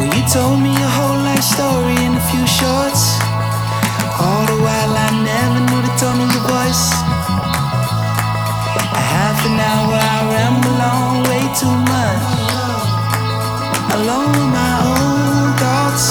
You told me your whole life story in a few shorts. All the while I never knew the tone of your voice. A half an hour I ramble on way too much, alone with my own thoughts.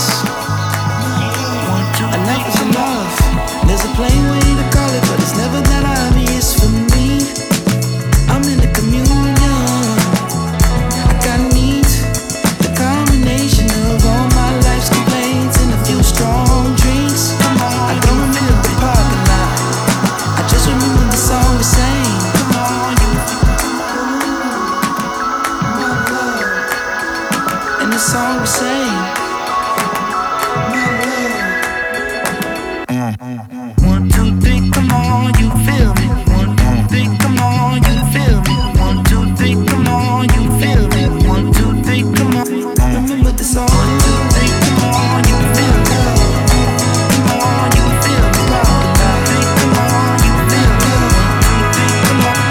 Enough is enough. There's a plain way to call it, but it's never that obvious for me. I'm in the communion. I got needs, the combination of all my life's complaints and a few strong drinks. I don't remember the parking lot, I just remember the song we sang. Come on, you, my love, and the song we sang. One, two, three, come on, you feel me. One, two, three, come on, you feel me. One, two, three, come on, you feel me. One, two, three, come on. Remember the song. One, two, three, come on, you feel me. Come on, you feel me. One, two, three, come on, you feel me. One, two, three, come on.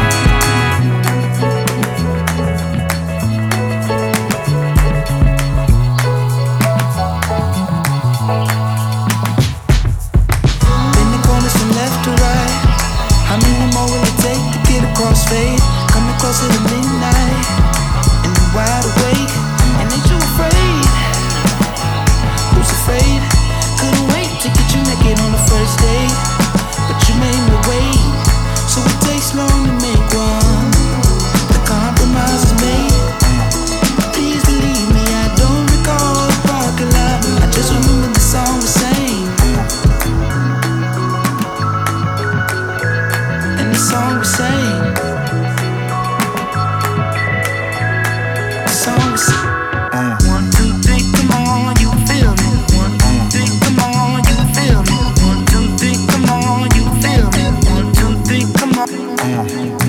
From left to right, how many more will it take to get across fade? Coming closer to midnight, and I'm wide awake. And ain't you afraid? Who's afraid? Couldn't wait to get you naked on the first date, but you made me wait, so it takes long to make one. The compromise is made. Please believe me, I don't recall the parking lot. I just remember the song we sang. The song we sang. The song we sang. One, two, three, come on, you feel me. One, two, three, come on, you feel me. One, two, three, come on, you feel me. One, two, three, come on.